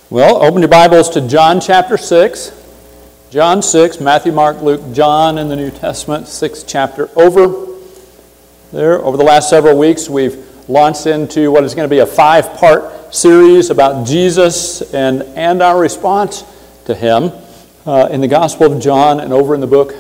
Well, open your Bibles to John chapter 6. John 6, Matthew, Mark, Luke, John in the New Testament, 6th chapter. Over the last several weeks, we've launched into what is going to be a 5-part series about Jesus and our response to Him in the Gospel of John and over in the book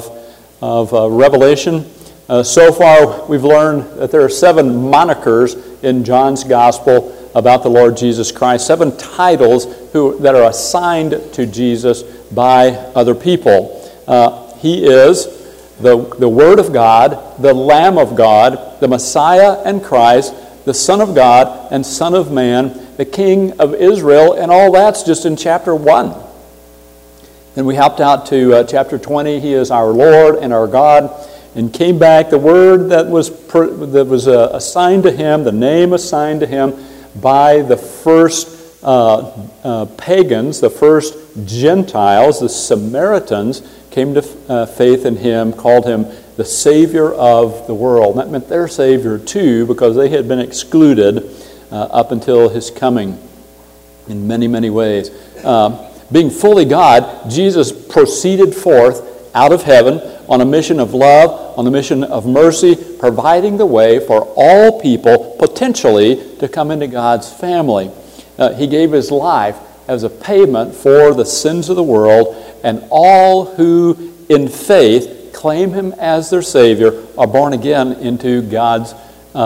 of Revelation. So far, we've learned that there are 7 monikers in John's Gospel about the Lord Jesus Christ, 7 titles that are assigned to Jesus by other people. He is the Word of God, the Lamb of God, the Messiah and Christ, the Son of God and Son of Man, the King of Israel, and all that's just in chapter 1. Then we hopped out to chapter 20. He is our Lord and our God, and came back. The word that was assigned to Him, the name assigned to Him by the first pagans, the first Gentiles, the Samaritans, came to faith in Him, called Him the Savior of the world. And that meant their Savior too, because they had been excluded up until His coming in many, many ways. Being fully God, Jesus proceeded forth out of heaven on a mission of love, on a mission of mercy, providing the way for all people potentially to come into God's family. He gave His life as a payment for the sins of the world, and all who in faith claim Him as their Savior are born again into God's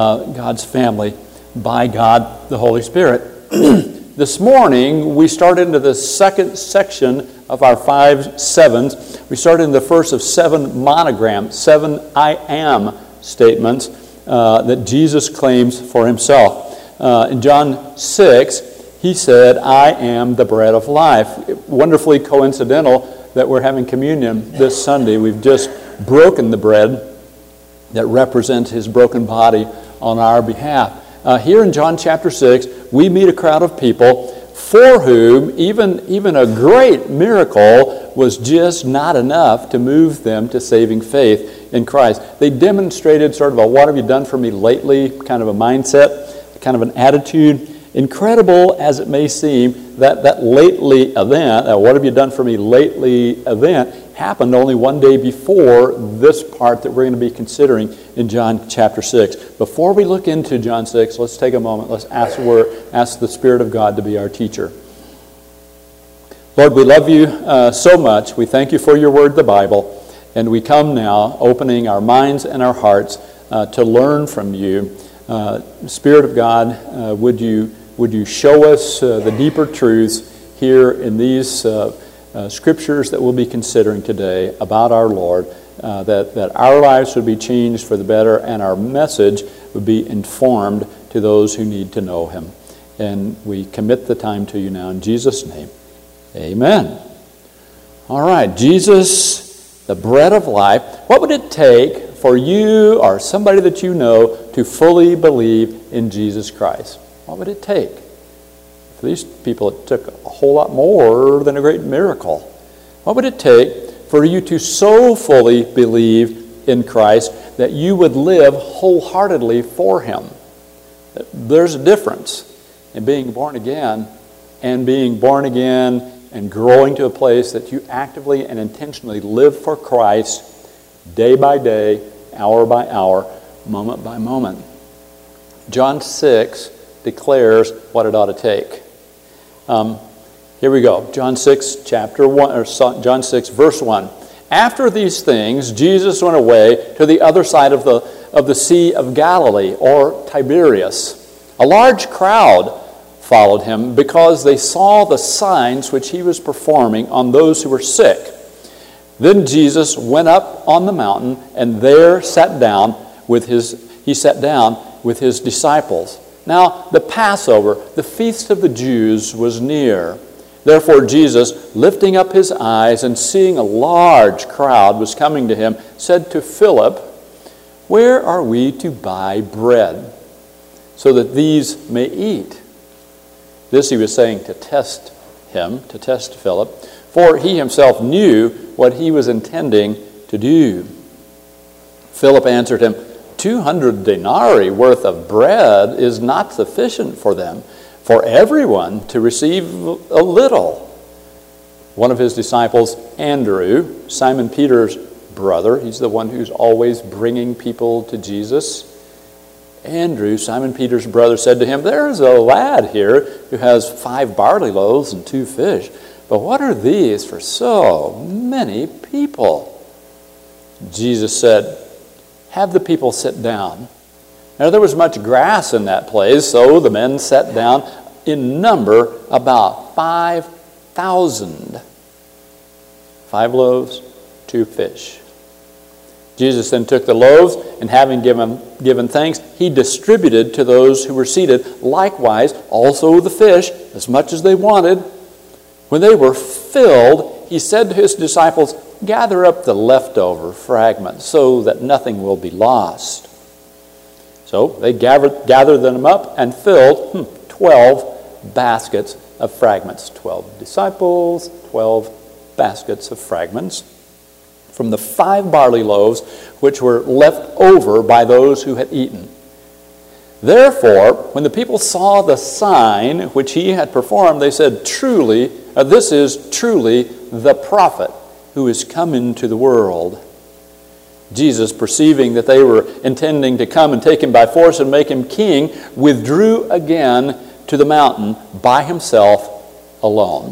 family by God the Holy Spirit. This morning, we started into the second section of our 5 sevens. We started in the first of 7 monograms, 7 I am statements that Jesus claims for Himself. In John 6, He said, I am the bread of life. Wonderfully coincidental that we're having communion this Sunday. We've just broken the bread that represents His broken body on our behalf. Here in John chapter 6, we meet a crowd of people for whom even a great miracle was just not enough to move them to saving faith in Christ. They demonstrated sort of a what have you done for me lately kind of a mindset, kind of an attitude. Incredible as it may seem, that lately event, that what have you done for me lately event, happened only one day before this part that we're going to be considering in John chapter 6. Before we look into John 6, let's take a moment. Let's ask the Spirit of God to be our teacher. Lord, we love You so much. We thank You for Your Word, the Bible. And we come now opening our minds and our hearts to learn from You. Spirit of God, would you show us the deeper truths here in these scriptures that we'll be considering today about our Lord, that our lives would be changed for the better and our message would be informed to those who need to know Him. And we commit the time to You now in Jesus' name. Amen. All right, Jesus, the bread of life. What would it take for you or somebody that you know to fully believe in Jesus Christ? What would it take? For these people, it took a whole lot more than a great miracle. What would it take for you to so fully believe in Christ that you would live wholeheartedly for Him? There's a difference in being born again and growing to a place that you actively and intentionally live for Christ day by day, hour by hour, moment by moment. John 6 declares what it ought to take. Here we go. John 6, John 6, verse 1. After these things, Jesus went away to the other side of the Sea of Galilee, or Tiberias. A large crowd followed Him because they saw the signs which He was performing on those who were sick. Then Jesus went up on the mountain, and there sat down with His disciples. Now, the Passover, the feast of the Jews, was near. Therefore Jesus, lifting up His eyes and seeing a large crowd was coming to Him, said to Philip, Where are we to buy bread, so that these may eat? This He was saying to test Philip, for He Himself knew what He was intending to do. Philip answered Him, 200 denarii worth of bread is not sufficient for them, for everyone to receive a little. One of his disciples, Andrew, Simon Peter's brother, he's the one who's always bringing people to Jesus. Andrew, Simon Peter's brother, said to him, "There's a lad here who has 5 barley loaves and 2 fish. But what are these for so many people?" Jesus said, "Have the people sit down." Now there was much grass in that place, so the men sat down, in number about 5,000. 5 loaves, 2 fish. Jesus then took the loaves, and having given thanks, he distributed to those who were seated. Likewise, also the fish, as much as they wanted. When they were filled, he said to his disciples, "Gather up the leftover fragments so that nothing will be lost." So they gathered them up and filled 12 baskets of fragments. 12 disciples, 12 baskets of fragments from the 5 barley loaves which were left over by those who had eaten. Therefore, when the people saw the sign which he had performed, they said, "Truly, this is truly the prophet who is come into the world." Jesus, perceiving that they were intending to come and take him by force and make him king, withdrew again to the mountain by himself alone.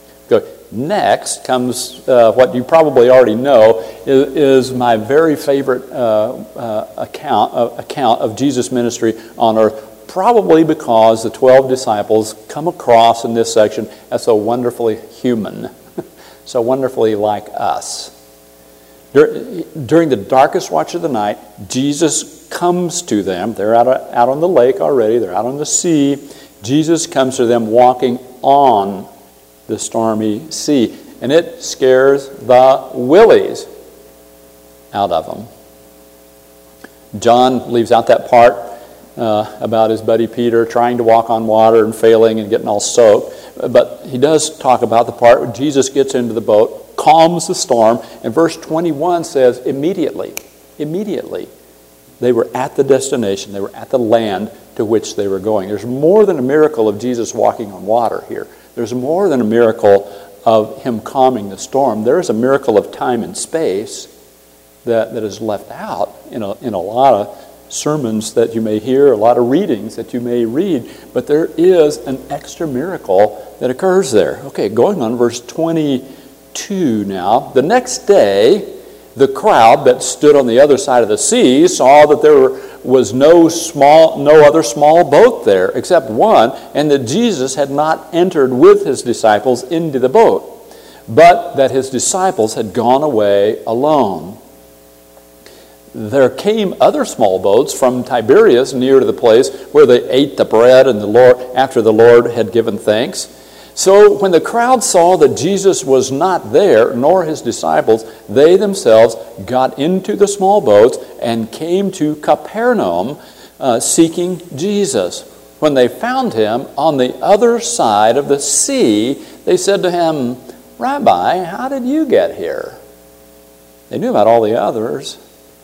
Next comes what you probably already know is my very favorite account of Jesus' ministry on earth, probably because the 12 disciples come across in this section as so wonderfully human, so wonderfully like us. During the darkest watch of the night, Jesus comes to them. They're out on the lake already. They're out on the sea. Jesus comes to them walking on the stormy sea, and it scares the willies out of them. John leaves out that part about his buddy Peter trying to walk on water and failing and getting all soaked, but he does talk about the part where Jesus gets into the boat, calms the storm, and verse 21 says immediately they were at the destination, they were at the land to which they were going. There's more than a miracle of Jesus walking on water here. There's more than a miracle of him calming the storm. There's a miracle of time and space that is left out in a lot of sermons that you may hear, a lot of readings that you may read, but there is an extra miracle that occurs there. Okay, going on verse 22 now. The next day, the crowd that stood on the other side of the sea saw that there was no other small boat there except one, and that Jesus had not entered with his disciples into the boat, but that his disciples had gone away alone. There came other small boats from Tiberias near to the place where they ate the bread and after the Lord had given thanks. So when the crowd saw that Jesus was not there, nor his disciples, they themselves got into the small boats and came to Capernaum seeking Jesus. When they found him on the other side of the sea, they said to him, "Rabbi, how did you get here?" They knew about all the others.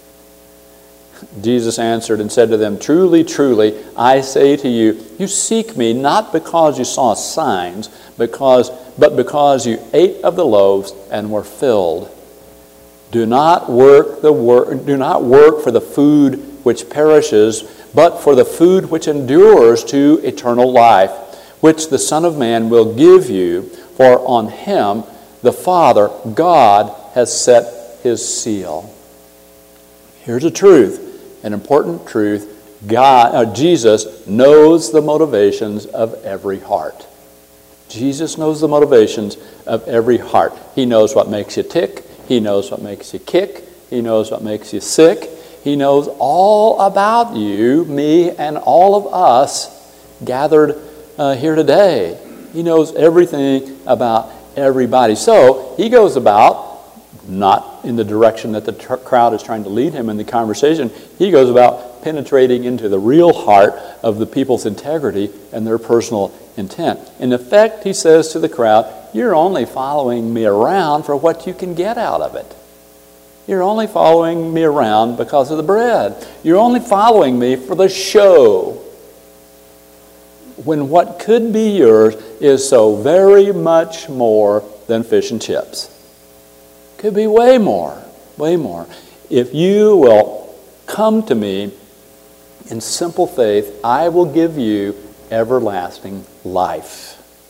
Jesus answered and said to them, "Truly, truly, I say to you, you seek me not because you saw signs, but because you ate of the loaves and were filled. Do not work for the food which perishes, but for the food which endures to eternal life, which the Son of Man will give you, for on him the Father, God, has set his seal." Here's a truth, an important truth. Jesus knows the motivations of every heart. Jesus knows the motivations of every heart. He knows what makes you tick. He knows what makes you kick. He knows what makes you sick. He knows all about you, me, and all of us gathered here today. He knows everything about everybody. So he goes about, not in the direction that the crowd is trying to lead him in the conversation. He goes about penetrating into the real heart of the people's integrity and their personal intent. In effect, he says to the crowd, "You're only following me around for what you can get out of it. You're only following me around because of the bread. You're only following me for the show." when what could be yours is so very much more than fish and chips? Could be way more, way more. If you will come to me in simple faith, I will give you everlasting life.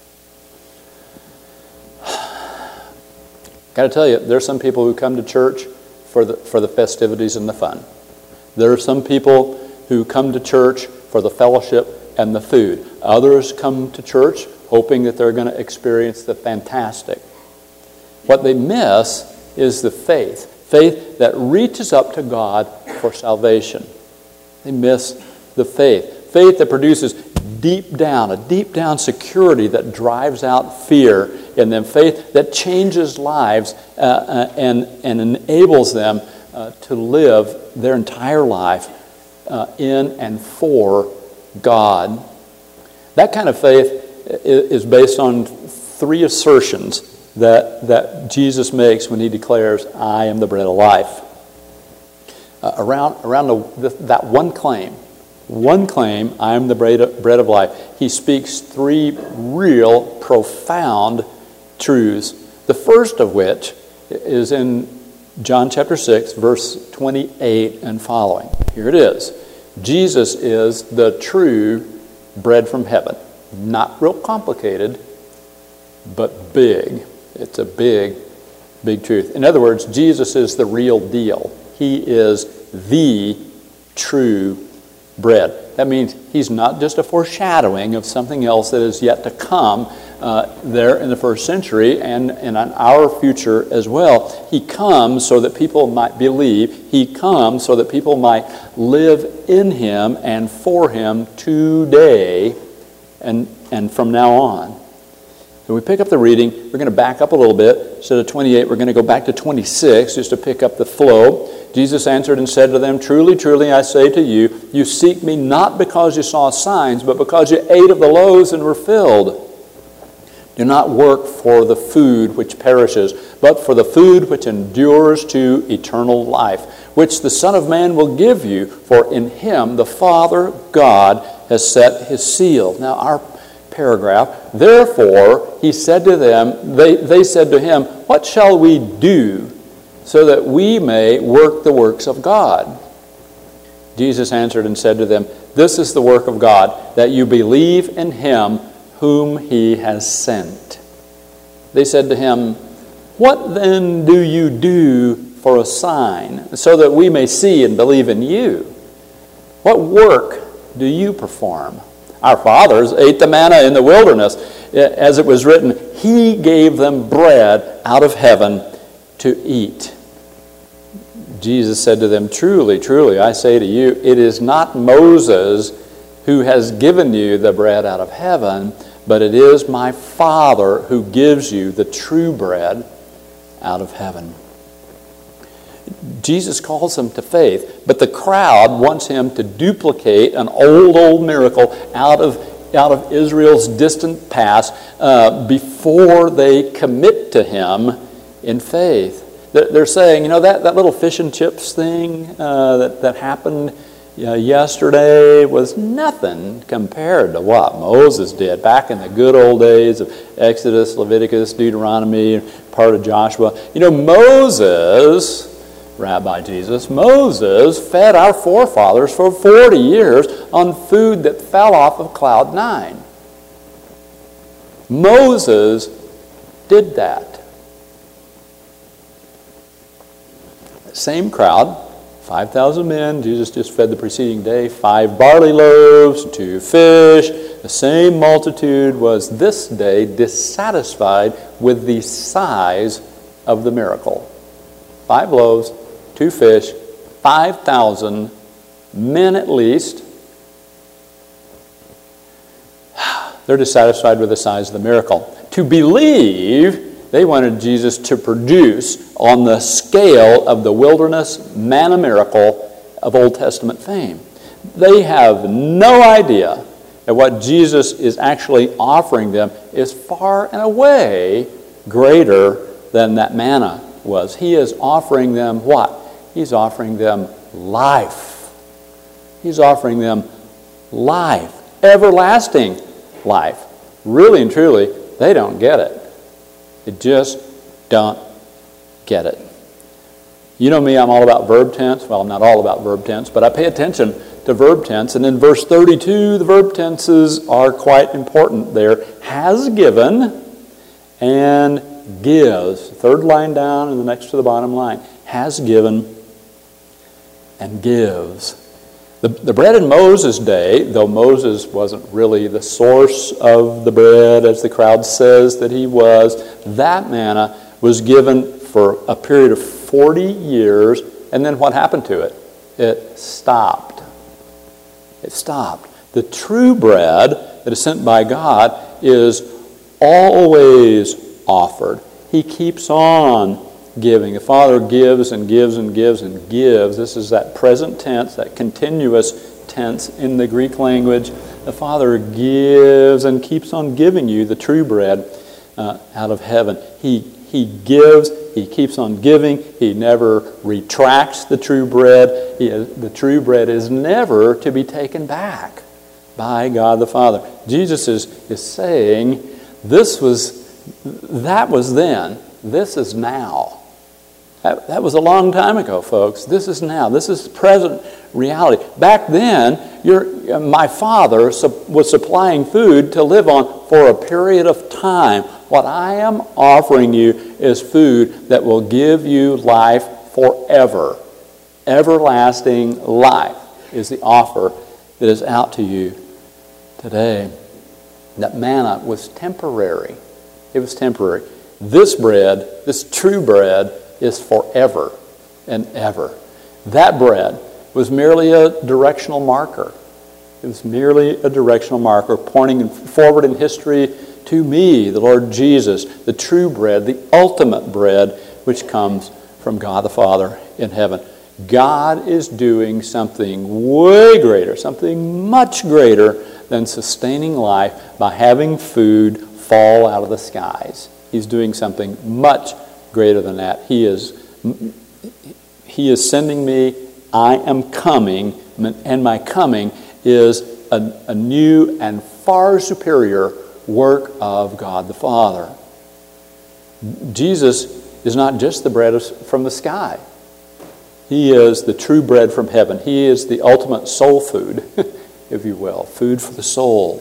Got to tell you, there's some people who come to church for the festivities and the fun. There are some people who come to church for the fellowship and the food. Others come to church hoping that they're going to experience the fantastic. What they miss is the faith that reaches up to God for salvation. They miss the faith that produces a deep down security that drives out fear in them, faith that changes lives and enables them to live their entire life in and for God. That kind of faith is based on three assertions that Jesus makes when he declares, I am the bread of life. Around that one claim, I am the bread of life, he speaks three real profound truths. The first of which is in John chapter 6, verse 28 and following. Here it is. Jesus is the true bread from heaven. Not real complicated, but big. It's a big, big truth. In other words, Jesus is the real deal. He is the true bread. That means he's not just a foreshadowing of something else that is yet to come there in the first century and in our future as well. He comes so that people might believe. He comes so that people might live in him and for him today and from now on. So we pick up the reading. We're going to back up a little bit. Instead of 28, we're going to go back to 26 just to pick up the flow. Jesus answered and said to them, Truly, truly, I say to you, you seek me not because you saw signs, but because you ate of the loaves and were filled. Do not work for the food which perishes, but for the food which endures to eternal life, which the Son of Man will give you, for in him the Father God has set his seal. Now our paragraph, therefore he said to them, they said to him, What shall we do so that we may work the works of God? Jesus answered and said to them, This is the work of God, that you believe in him whom he has sent. They said to him, What then do you do for a sign, so that we may see and believe in you? What work do you perform? Our fathers ate the manna in the wilderness. As it was written, he gave them bread out of heaven to eat. Jesus said to them, Truly, truly, I say to you, it is not Moses who has given you the bread out of heaven, but it is my Father who gives you the true bread out of heaven. Jesus calls them to faith, but the crowd wants him to duplicate an old miracle out of Israel's distant past before they commit to him in faith. They're saying, that little fish and chips thing that happened yesterday was nothing compared to what Moses did back in the good old days of Exodus, Leviticus, Deuteronomy, part of Joshua. Moses, Rabbi Jesus, Moses fed our forefathers for 40 years on food that fell off of cloud 9. Moses did that. Same crowd, 5,000 men, Jesus just fed the preceding day, 5 barley loaves, 2 fish. The same multitude was this day dissatisfied with the size of the miracle. 5 loaves, 2 fish, 5,000 men at least. They're dissatisfied with the size of the miracle. To believe, they wanted Jesus to produce on the scale of the wilderness manna miracle of Old Testament fame. They have no idea that what Jesus is actually offering them is far and away greater than that manna was. He is offering them what? He's offering them life. He's offering them life, everlasting life. Really and truly, they don't get it. They just don't get it. You know me, I'm all about verb tense. Well, I'm not all about verb tense, but I pay attention to verb tense. And in verse 32, the verb tenses are quite important there. Has given and gives. Third line down and the next to the bottom line. Has given and gives. The bread in Moses' day, though Moses wasn't really the source of the bread, as the crowd says that he was, that manna was given for a period of 40 years, and then what happened to it? It stopped. It stopped. The true bread that is sent by God is always offered. He keeps on giving. The Father gives and gives and gives and gives. This is that present tense, that continuous tense in the Greek language. The Father gives and keeps on giving you the true bread out of heaven. He gives, He keeps on giving. He never retracts the true bread. The true bread is never to be taken back by God the Father. Jesus is saying, that was then, this is now. That was a long time ago, folks. This is now. This is present reality. Back then, my Father was supplying food to live on for a period of time. What I am offering you is food that will give you life forever. Everlasting life is the offer that is out to you today. That manna was temporary. It was temporary. This bread, this true bread, is forever and ever. That bread was merely a directional marker. It was merely a directional marker pointing forward in history to me, the Lord Jesus, the true bread, the ultimate bread, which comes from God the Father in heaven. God is doing something way greater, something much greater than sustaining life by having food fall out of the skies. He's doing something much greater than that. He is sending me. I am coming, and my coming is a new and far superior work of God the Father. Jesus is not just the bread from the sky. He is the true bread from heaven. He is the ultimate soul food, if you will, food for the soul.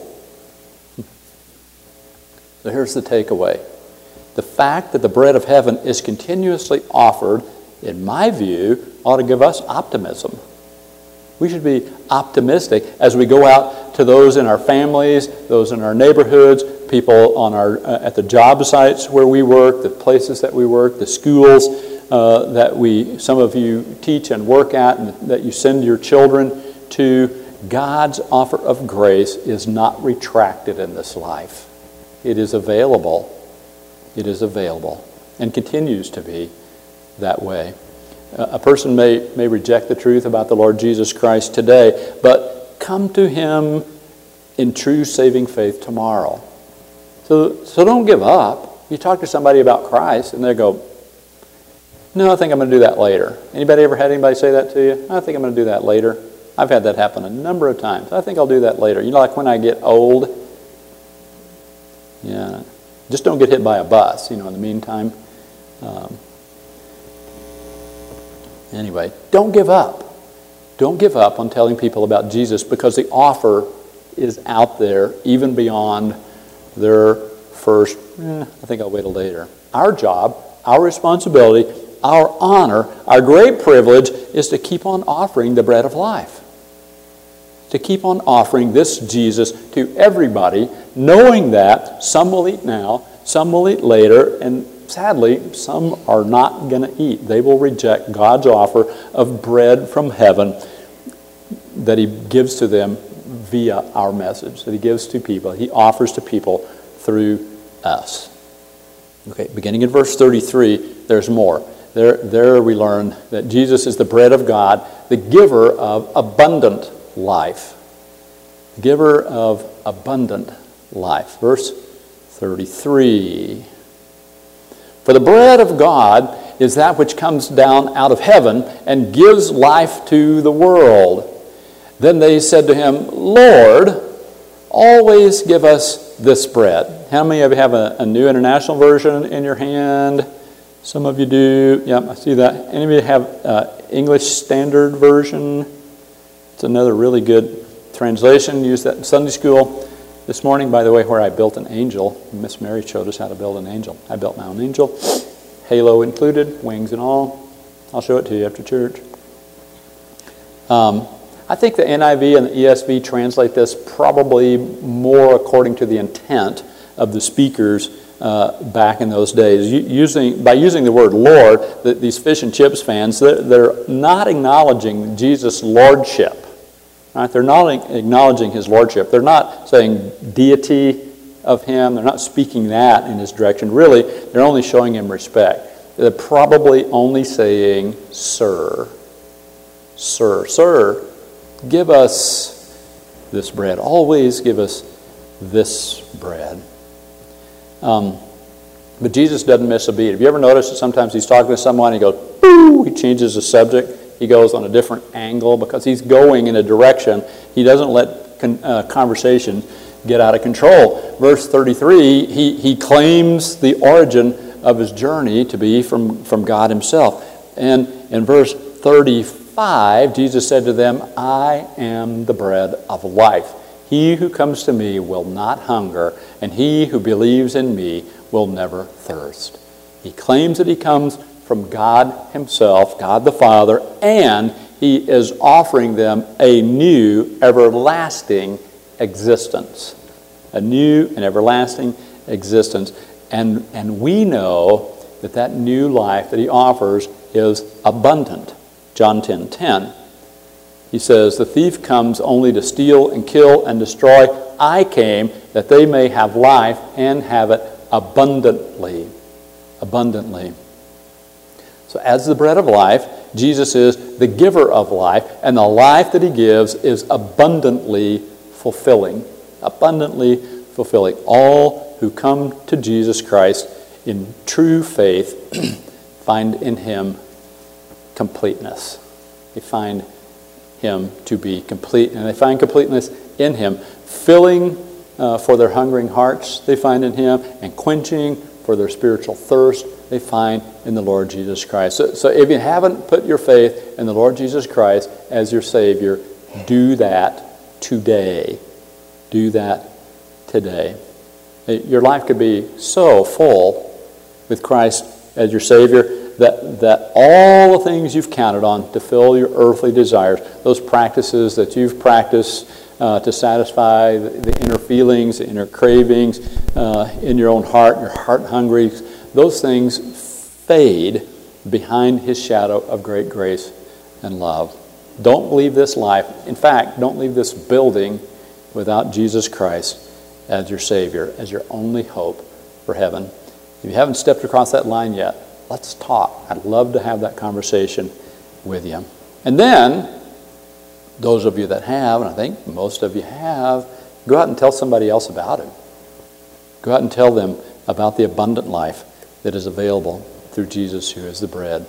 So here's the takeaway. The fact that the bread of heaven is continuously offered, in my view, ought to give us optimism. We should be optimistic as we go out to those in our families, those in our neighborhoods, people on at the job sites where we work, the places that we work, the schools that some of you teach and work at, and that you send your children to. God's offer of grace is not retracted in this life. It is available. It is available and continues to be that way. A person may reject the truth about the Lord Jesus Christ today, but come to Him in true saving faith tomorrow. So don't give up. You talk to somebody about Christ and they go, no, I think I'm going to do that later. Anybody ever had anybody say that to you? I think I'm going to do that later. I've had that happen a number of times. I think I'll do that later. You know, like when I get old. Yeah. Just don't get hit by a bus, in the meantime. Anyway, don't give up. Don't give up on telling people about Jesus, because the offer is out there even beyond their first, I think I'll wait till later. Our job, our responsibility, our honor, our great privilege is to keep on offering the bread of life. To keep on offering this Jesus to everybody, knowing that some will eat now, some will eat later, and sadly, some are not going to eat. They will reject God's offer of bread from heaven that He gives to them via our message, that He gives to people. He offers to people through us. Okay, beginning in verse 33, there's more. There we learn that Jesus is the bread of God, the giver of abundant life. The giver of abundant life. Verse 33. For the bread of God is that which comes down out of heaven and gives life to the world. Then they said to Him, Lord, always give us this bread. How many of you have a New International Version in your hand? Some of you do. Yep, I see that. Any of you have English Standard Version? It's another really good translation. Use that in Sunday school. This morning, by the way, where I built an angel, Miss Mary showed us how to build an angel. I built my own angel, halo included, wings and all. I'll show it to you after church. I think the NIV and the ESV translate this probably more according to the intent of the speakers back in those days. By using the word Lord, these fish and chips fans, they're not acknowledging Jesus' lordship. Right? They're not acknowledging his lordship. They're not saying deity of him. They're not speaking that in his direction. Really, they're only showing him respect. They're probably only saying, Sir. Sir, sir, give us this bread. Always give us this bread. But Jesus doesn't miss a beat. Have you ever noticed that sometimes he's talking to someone and he goes, boo, he changes the subject. He goes on a different angle because he's going in a direction. He doesn't let conversation get out of control. Verse 33, he claims the origin of his journey to be from God himself. And in verse 35, Jesus said to them, I am the bread of life. He who comes to me will not hunger, and he who believes in me will never thirst. He claims that he comes from God himself, God the Father, and he is offering them a new, everlasting existence. A new and everlasting existence. And we know that that new life that he offers is abundant. John 10:10. He says, the thief comes only to steal and kill and destroy. I came that they may have life and have it abundantly. Abundantly. So as the bread of life, Jesus is the giver of life, and the life that he gives is abundantly fulfilling. Abundantly fulfilling. All who come to Jesus Christ in true faith find in him completeness. They find him to be complete, and they find completeness in him. Filling for their hungering hearts, they find in him, and quenching for their spiritual thirst, they find in the Lord Jesus Christ. So if you haven't put your faith in the Lord Jesus Christ as your Savior, do that today. Do that today. Your life could be so full with Christ as your Savior that all the things you've counted on to fill your earthly desires, those practices that you've practiced to satisfy the inner feelings, the inner cravings in your own heart, your heart hungry, those things fade behind his shadow of great grace and love. Don't leave this life. In fact, don't leave this building without Jesus Christ as your Savior, as your only hope for heaven. If you haven't stepped across that line yet, let's talk. I'd love to have that conversation with you. And then, those of you that have, and I think most of you have, go out and tell somebody else about it. Go out and tell them about the abundant life that is available through Jesus, who is the bread.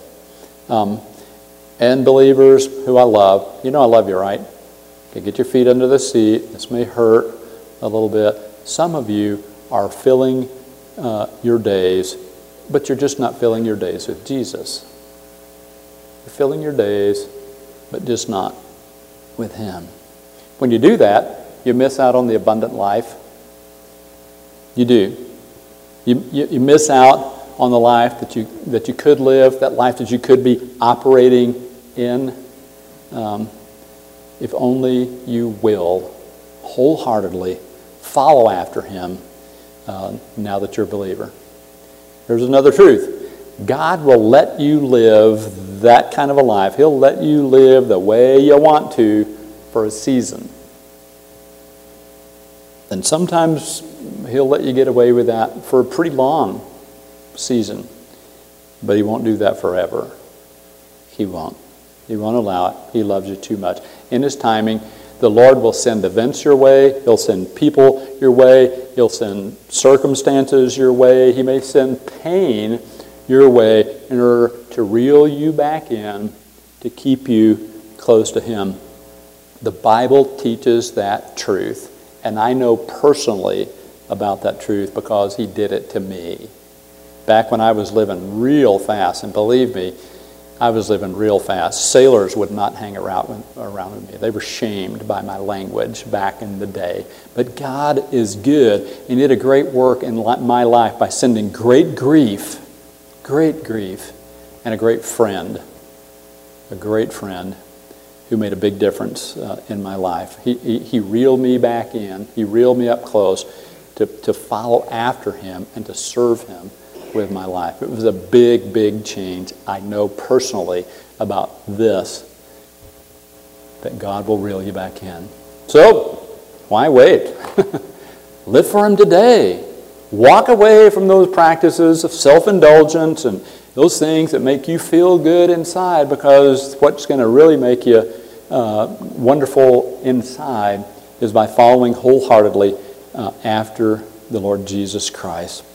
And believers who I love, you know I love you, right? Okay, get your feet under the seat. This may hurt a little bit. Some of you are filling your days, but you're just not filling your days with Jesus. You're filling your days, but just not with him. When you do that, you miss out on the abundant life. You do. You miss out on the life that you could live, that life that you could be operating in, if only you will wholeheartedly follow after him now that you're a believer. There's another truth. God will let you live that kind of a life. He'll let you live the way you want to for a season. And sometimes he'll let you get away with that for a pretty long season. But he won't do that forever. He won't. He won't allow it. He loves you too much. In his timing, the Lord will send events your way. He'll send people your way. He'll send circumstances your way. He may send pain your way in order to reel you back in, to keep you close to him. The Bible teaches that truth, And I know personally about that truth because he did it to me. Back when I was living real fast, and believe me, I was living real fast. Sailors would not hang around with me. They were shamed by my language back in the day. But God is good, and he did a great work in my life by sending great grief, and a great friend who made a big difference in my life. He reeled me back in. He reeled me up close to follow after him and to serve him with my life. It was a big, big change. I know personally about this, that God will reel you back in. So, why wait? Live for him today. Walk away from those practices of self-indulgence and those things that make you feel good inside, because what's going to really make you wonderful inside is by following wholeheartedly after the Lord Jesus Christ.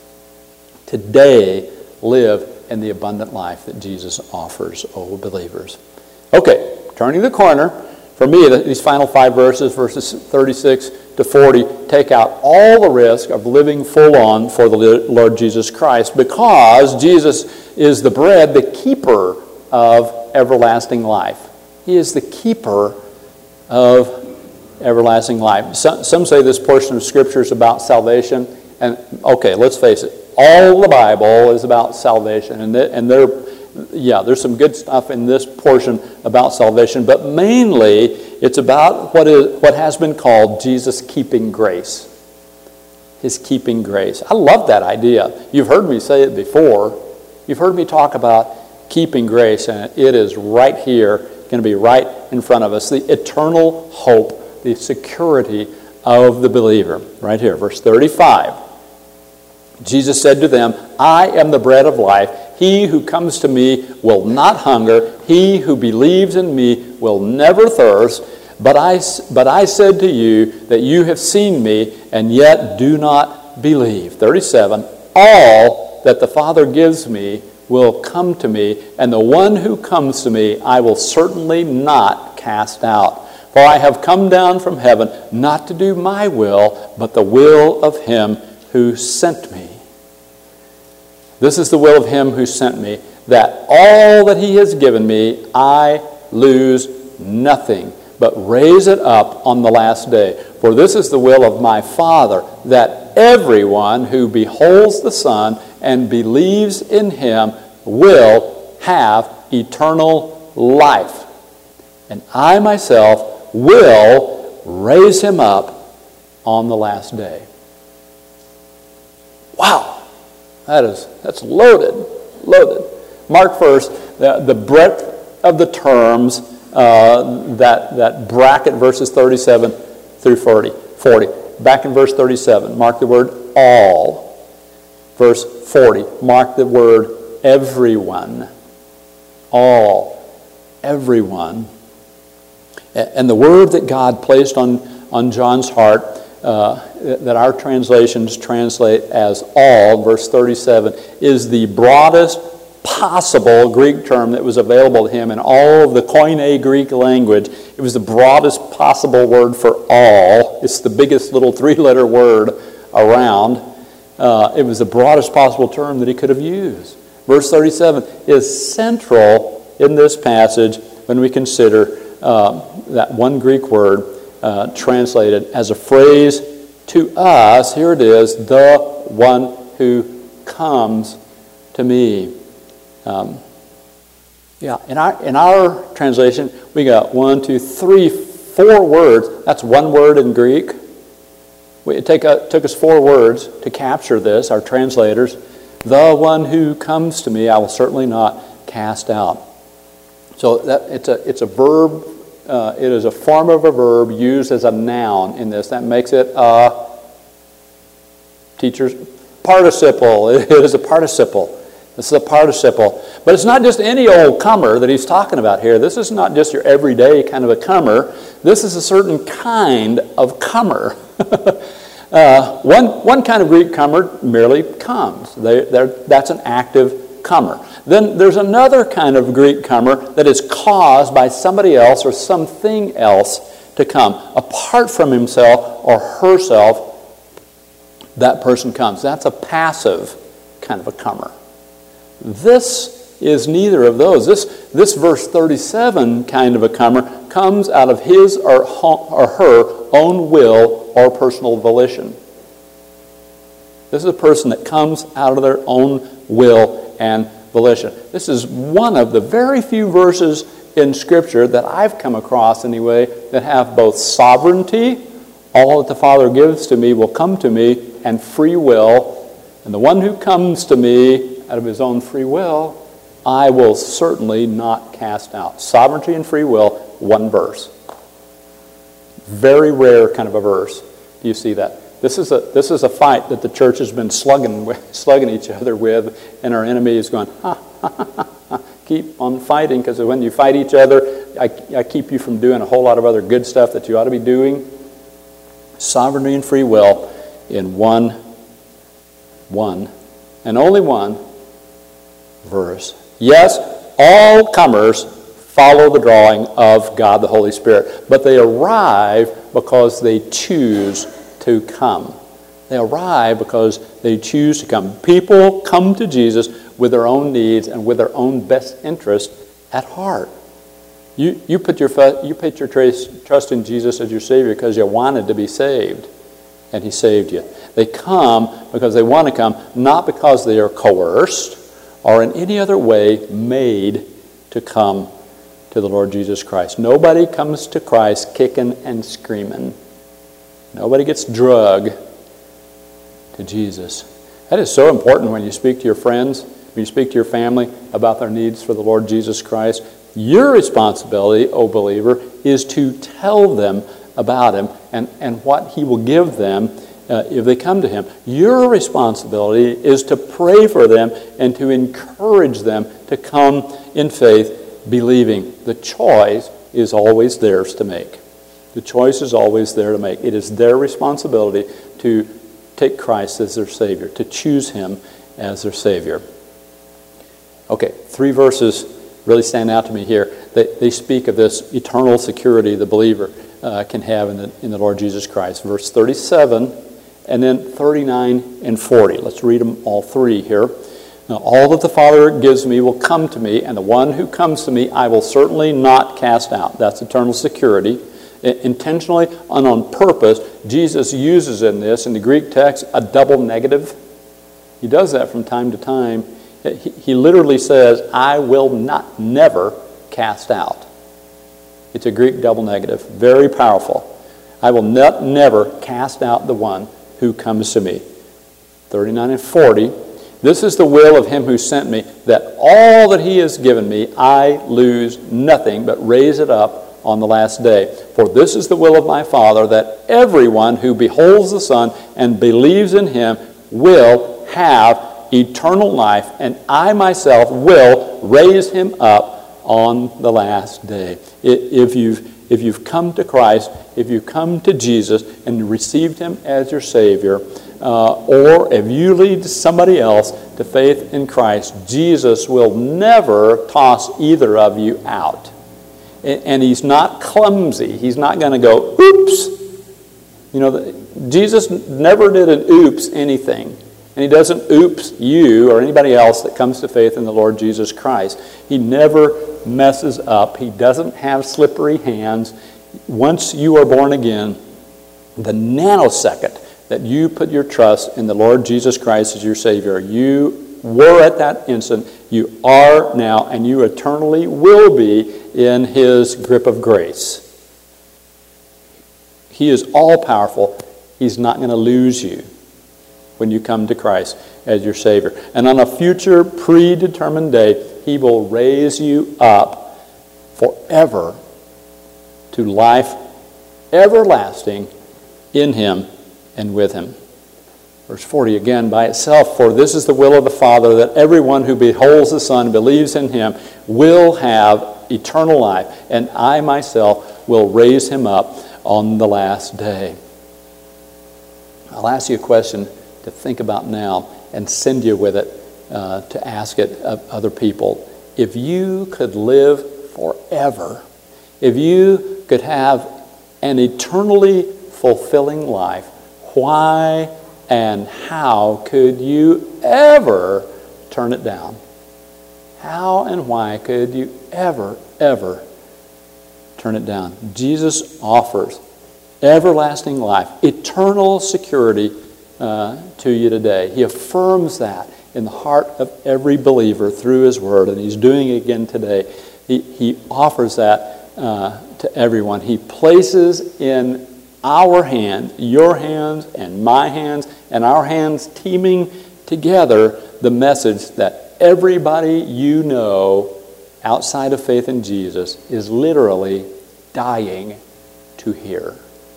Today, live in the abundant life that Jesus offers, oh believers. Okay, turning the corner, for me, these final 5 verses, verses 36 to 40, take out all the risk of living full on for the Lord Jesus Christ, because Jesus is the bread, the keeper of everlasting life. He is the keeper of everlasting life. Some say this portion of Scripture is about salvation, and okay, let's face it, all the Bible is about salvation, and there's some good stuff in this portion about salvation, but mainly it's about what has been called Jesus' keeping grace. His keeping grace. I love that idea. You've heard me say it before. You've heard me talk about keeping grace, and it is right here, going to be right in front of us. The eternal hope, the security of the believer. Right here, verse 35. Jesus said to them, I am the bread of life. He who comes to me will not hunger. He who believes in me will never thirst. But I said to you that you have seen me and yet do not believe. 37. All that the Father gives me will come to me, and the one who comes to me I will certainly not cast out. For I have come down from heaven not to do my will, but the will of him who sent me. This is the will of him who sent me, that all that he has given me I lose nothing, but raise it up on the last day. For this is the will of my Father, that everyone who beholds the Son and believes in him will have eternal life. And I myself will raise him up on the last day. Wow! That's loaded. Mark first the breadth of the terms that bracket verses 37 through 40. Back in verse 37, mark the word all. Verse 40, mark the word everyone. All, everyone. And the word that God placed on John's heart, that our translations translate as all, verse 37, is the broadest possible Greek term that was available to him in all of the Koine Greek language. It was the broadest possible word for all. It's the biggest little 3-letter word around. It was the broadest possible term that he could have used. Verse 37 is central in this passage when we consider that one Greek word translated as a phrase to us. Here it is, the one who comes to me. In our translation, we got 1, 2, 3, 4 words. That's one word in Greek. It took us 4 words to capture this, our translators. The one who comes to me, I will certainly not cast out. So it's a verb. It is a form of a verb used as a noun in this. That makes it a teacher's participle. It is a participle. This is a participle. But it's not just any old comer that he's talking about here. This is not just your everyday kind of a comer. This is a certain kind of comer. One kind of Greek comer merely comes. That's an active comer. Then there's another kind of Greek comer that is caused by somebody else or something else to come. Apart from himself or herself, that person comes. That's a passive kind of a comer. This is neither of those. This verse 37 kind of a comer comes out of his or her own will or personal volition. This is a person that comes out of their own will and volition. This is one of the very few verses in Scripture that I've come across anyway that have both sovereignty, all that the Father gives to me will come to me, and free will. And the one who comes to me out of his own free will, I will certainly not cast out. Sovereignty and free will, one verse. Very rare kind of a verse. Do you see that? This is a fight that the church has been slugging each other with, and our enemy is going, keep on fighting, because when you fight each other, I keep you from doing a whole lot of other good stuff that you ought to be doing. Sovereignty and free will in one and only one verse. Yes, all comers follow the drawing of God the Holy Spirit, but they arrive because they choose to come. They arrive because they choose to come. People come to Jesus with their own needs and with their own best interest at heart. You put your trust in Jesus as your Savior because you wanted to be saved, and He saved you. They come because they want to come, not because they are coerced or in any other way made to come to the Lord Jesus Christ. Nobody comes to Christ kicking and screaming. Nobody gets drugged to Jesus. That is so important when you speak to your friends, when you speak to your family about their needs for the Lord Jesus Christ. Your responsibility, O believer, is to tell them about Him and what He will give them if they come to Him. Your responsibility is to pray for them and to encourage them to come in faith, believing. The choice is always theirs to make. The choice is always there to make. It is their responsibility to take Christ as their Savior, to choose Him as their Savior. Okay, 3 verses really stand out to me here. They speak of this eternal security the believer can have in the Lord Jesus Christ. Verse 37 and then 39 and 40. Let's read them all 3 here. Now, all that the Father gives me will come to me, and the one who comes to me I will certainly not cast out. That's eternal security. Intentionally and on purpose, Jesus uses in the Greek text, a double negative. He does that from time to time. He literally says, I will never cast out. It's a Greek double negative. Very powerful. I will never cast out the one who comes to me. 39 and 40. This is the will of Him who sent me, that all that He has given me, I lose nothing, but raise it up on the last day. For this is the will of my Father, that everyone who beholds the Son and believes in Him will have eternal life, and I myself will raise him up on the last day. If you've come to Christ, if you come to Jesus and received Him as your Savior, or if you lead somebody else to faith in Christ, Jesus will never toss either of you out. And He's not clumsy. He's not going to go, oops. Jesus never did an oops anything. And He doesn't oops you or anybody else that comes to faith in the Lord Jesus Christ. He never messes up. He doesn't have slippery hands. Once you are born again, the nanosecond that you put your trust in the Lord Jesus Christ as your Savior, you were at that instant, you are now, and you eternally will be in His grip of grace. He is all-powerful. He's not going to lose you when you come to Christ as your Savior. And on a future predetermined day, He will raise you up forever to life everlasting in Him and with Him. Verse 40 again, by itself, for this is the will of the Father, that everyone who beholds the Son and believes in Him will have eternal life, and I myself will raise him up on the last day. I'll ask you a question to think about now and send you with it to ask it of other people. If you could live forever, if you could have an eternally fulfilling life, why and how could you ever turn it down? How and why could you ever turn it down? Jesus offers everlasting life, eternal security to you today. He affirms that in the heart of every believer through His Word, and He's doing it again today. He offers that to everyone. He places in our hand, your hands and my hands, and our hands teaming together, the message that everybody you know outside of faith in Jesus is literally dying to hear.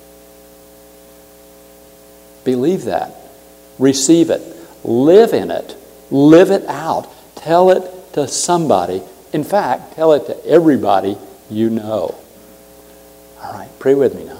Believe that. Receive it. Live in it. Live it out. Tell it to somebody. In fact, tell it to everybody you know. All right, pray with me now.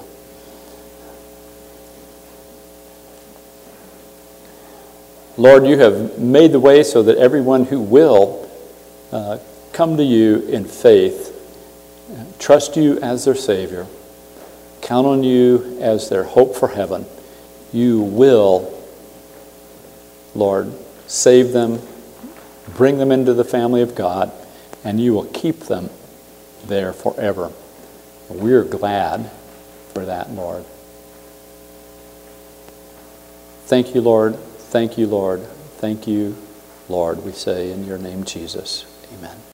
Lord, you have made the way so that everyone who will come to you in faith, trust you as their Savior, count on you as their hope for heaven, you will, Lord, save them, bring them into the family of God, and you will keep them there forever. We're glad for that, Lord. Thank you, Lord. Thank you, Lord. Thank you, Lord, we say in your name, Jesus. Amen.